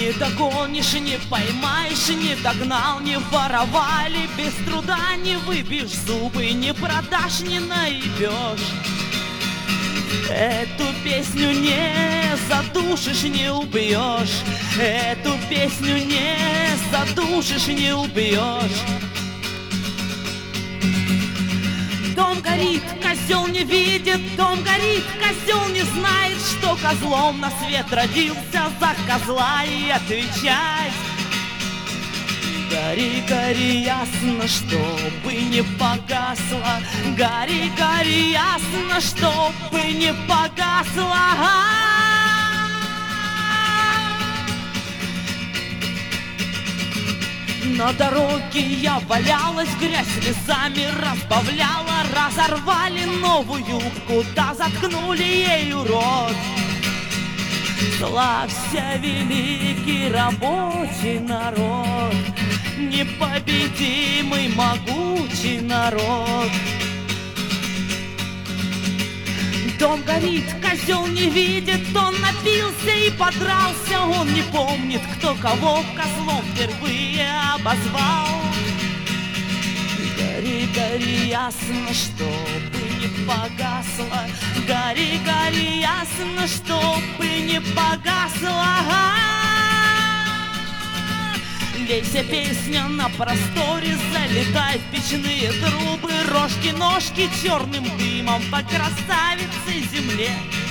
Не догонишь, не поймаешь, не догнал, не воровали, без труда не выбьешь зубы, не продашь, не наебешь. Эту песню не задушишь, не убьешь. Эту песню не задушишь, не убьешь. Дом горит, козел не видит, дом горит, козел не знает, что козлом на свет родился, за козла и отвечать. Гори, гори, ясно, чтобы не погасло. Гори, гори, ясно, чтобы не погасло. На дороге я валялась, грязь слезами разбавляла. Разорвали новую юбку, да заткнули ею рот. Славься, великий рабочий народ, непобедимый могучий народ. Дом горит, козел не видит, он напился и подрался. Он не помнит, кто кого козлом впервые обозвал. Гори, гори, ясно, чтобы не погасло. Гори, гори, ясно, чтобы не погасло. Лейся, песня на просторе, залетай в печные трубы. Рожки, ножки черным дымом по красавице земле.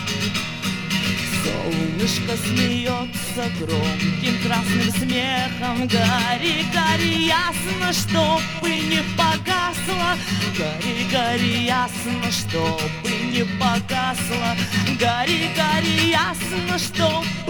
Солнышко смеется громким красным смехом. Гори, гори, ясно, чтобы не погасло. Гори, гори, ясно, чтобы не погасло. Гори, гори, ясно, чтобы